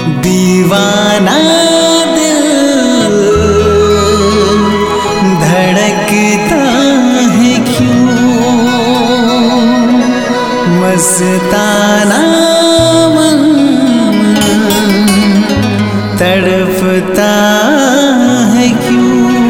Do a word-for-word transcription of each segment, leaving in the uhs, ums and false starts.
दीवाना दिल धड़कता है क्यों, मस्ताना मन तड़पता है क्यों।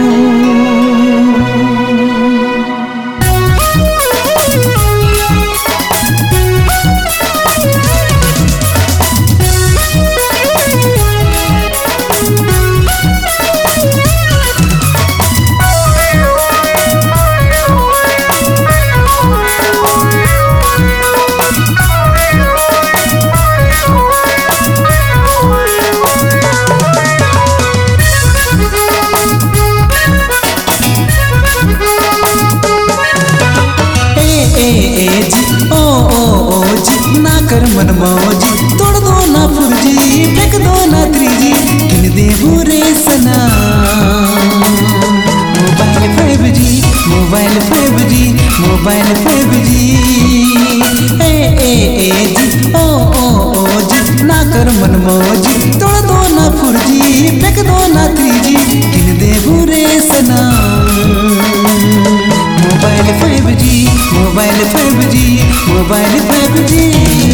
कर मन मौजी तोड़ दो ना फुर्जी, फेंक दो ना त्रीजी, किन दे बुरे सना। Mobile five G mobile five G mobile five G, ए ए ए जी ओ ओ ओ जी ना कर मन मौजी तोड़ दो ना फुर्जी, फेंक दो ना त्रीजी, किन दे बुरे सना। Mobile five G mobile five G mobile five G.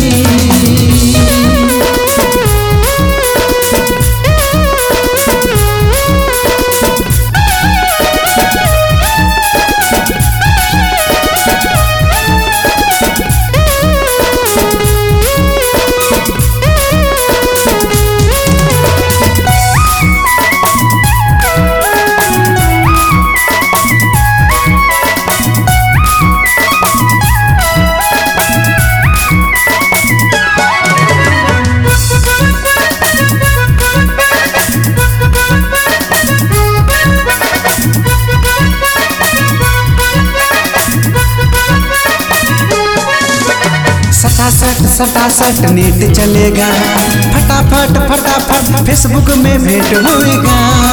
सटासट सटासट नेट चलेगा, फटाफट फटाफट फेसबुक में भेंट होएगा।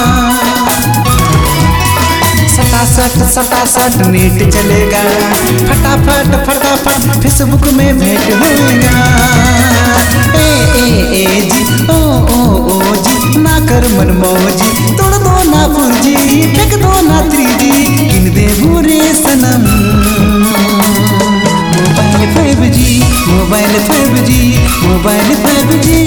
सटासट सटासट नेट चलेगा, फटाफट फटाफट फेसबुक में भेंट होएगा। ए ए ए जी ओ ओ ओ जी ना कर मन मौजी तोड़ दो ना फुर्जी, फेंक दो ना त्रीजी, किन दे बुरे सनम। Mobile five G mobile five G mobile five G.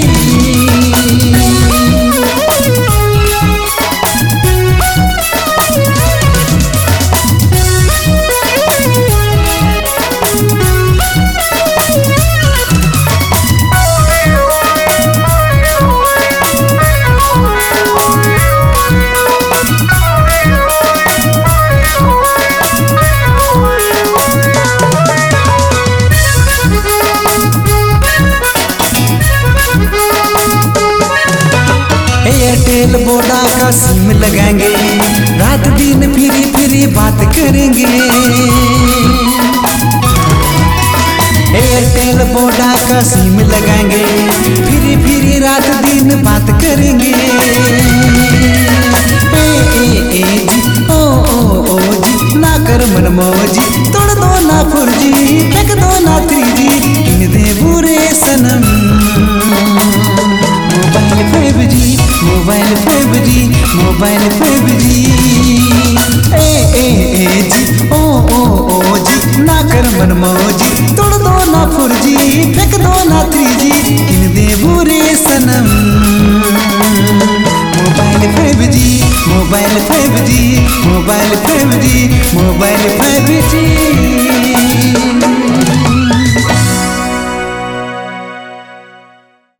Airtel Voda का सिम लगाएंगे, रात दिन फिरी फिरी बात करेंगे। एयरटेल वोडा का सिम लगाएंगे, फिरी फिरी रात दिन बात करेंगे। ए ए ए जी ओ ओ ओ जी ना कर मन मौजी तोड़ दो ना फुर्जी, फेंक दो ना त्रीजी, किन दे बुरे सनम। Mobile five G mobile five G mobile five G. ए ए ए जी ओ ओ ओ जी ना कर मन मौजी तोड़ दो ना फुर्जी, फेंक दो ना त्रीजी, किन दे बुरे सनम। Mobile five G mobile five G mobile five G mobile five जी।